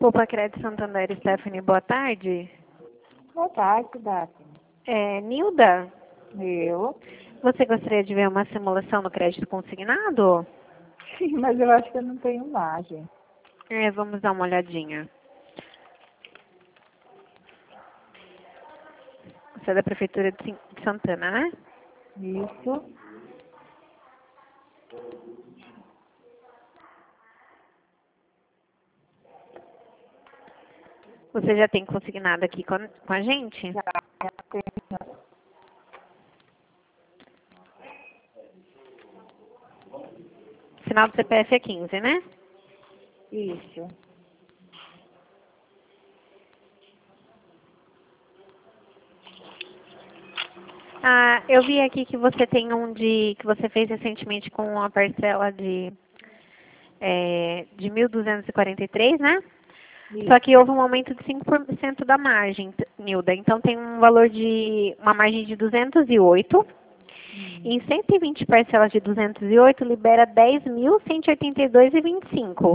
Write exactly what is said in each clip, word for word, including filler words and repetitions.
Poupa Crédito Santander, Stephanie, boa tarde. Boa tarde, Daphne. É, Nilda, Eu? você gostaria de ver uma simulação no crédito consignado? Sim, mas eu acho que eu não tenho margem. É, vamos dar uma olhadinha. Você é da Prefeitura de Sin- de Santana, né? Isso. Você já tem consignado aqui com, com a gente? Já tenho. Final do C P F é quinze, né? Isso. Ah, eu vi aqui que você tem um de que você fez recentemente com uma parcela de é, de mil duzentos e quarenta e três, né? Isso. Só que houve um aumento de cinco por cento da margem, t- Nilda. Então tem um valor de uma margem de duzentos e oito. Hum. Em cento e vinte parcelas de duzentos e oito libera dez mil cento e oitenta e dois e vinte e cinco.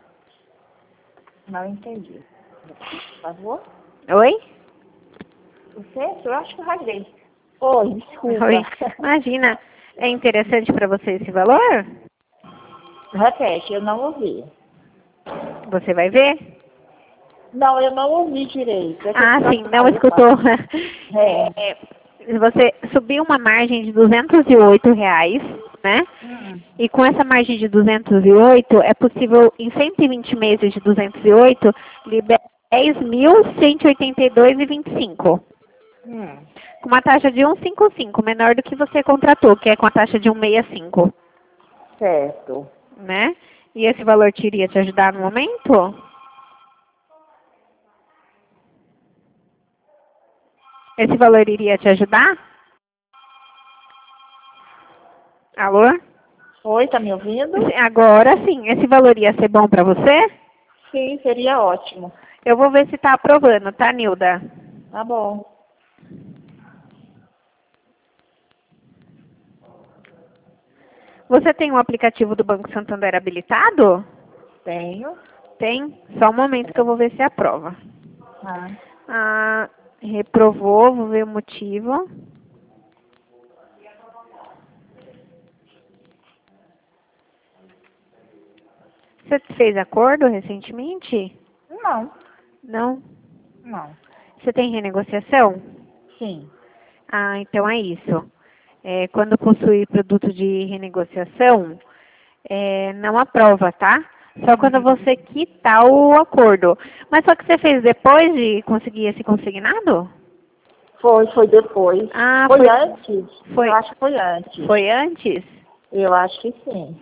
Não entendi. Por favor? Oi? Você? Eu acho que eu rasguei. Oi, desculpa. Oi. Imagina, é interessante para você esse valor? Repete, eu não ouvi. Você vai ver? Não, eu não ouvi direito. É que eu Ah, fico sim, não falando. escutou. É. É, você subiu uma margem de duzentos e oito reais, né? Hum. E com essa margem de duzentos e oito, é possível, em cento e vinte meses de duzentos e oito, liberar dez mil cento e oitenta e dois e vinte e cinco. Hum. Com uma taxa de cento e cinquenta e cinco, menor do que você contratou, que é com a taxa de cento e sessenta e cinco, Certo. né? E esse valor te iria te ajudar no momento? Esse valor iria te ajudar? Alô? Oi, tá me ouvindo? Agora sim, esse valor ia ser bom para você? Sim, seria ótimo. Eu vou ver se está aprovando, tá, Nilda? Tá bom. Você tem um aplicativo do Banco Santander habilitado? Tenho. Tem? Só um momento que eu vou ver se aprova. Ah. Ah, reprovou, vou ver o motivo. Você fez acordo recentemente? Não. Não? Não. Você tem renegociação? Sim. Ah, então é isso. É, quando possui produto de renegociação, é, não aprova, tá? Só quando você quitar o acordo. Mas só que você fez depois de conseguir esse consignado? Foi, foi depois. Ah, foi, foi, antes? foi, Eu acho que foi antes. foi antes? Eu acho que sim.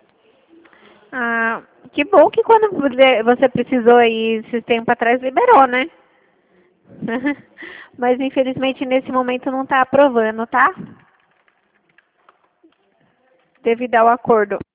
Ah, que bom que quando você você precisou aí esse tempo atrás liberou, né? Mas infelizmente nesse momento não está aprovando, tá? Devido ao acordo.